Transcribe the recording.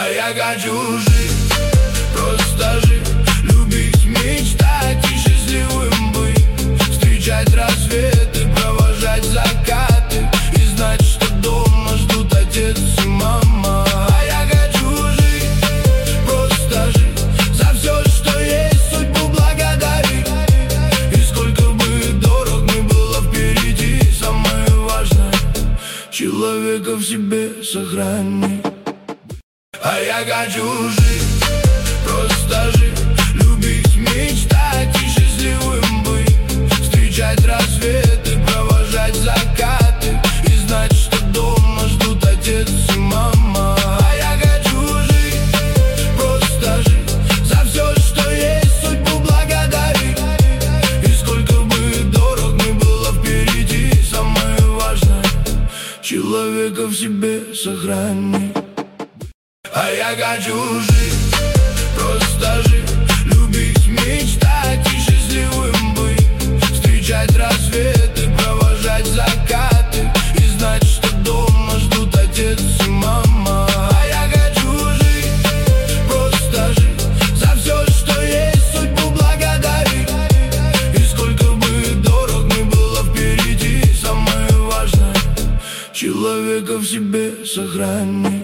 А я хочу жить, просто жить, любить, мечтать и счастливым быть, встречать рассветы, провожать закаты и знать, что дома ждут отец и мама. А я хочу жить, просто жить, за все, что есть, судьбу благодарить. И сколько бы дорог ни было впереди, самое важное — человека в себе сохранить. А я хочу жить, просто жить, любить, мечтать и счастливым быть, встречать рассветы, провожать закаты и знать, что дома ждут отец и мама. А я хочу жить, просто жить, за все, что есть, судьбу благодарить. И сколько бы дорог ни было впереди, самое важное — человека в себе сохранить. А я хочу жить, просто жить, любить, мечтать и счастливым быть, встречать рассветы, провожать закаты и знать, что дома ждут отец и мама. А я хочу жить, просто жить, за все, что есть, судьбу благодарить. И сколько бы дорог ни было впереди, самое важное — человека в себе сохранить.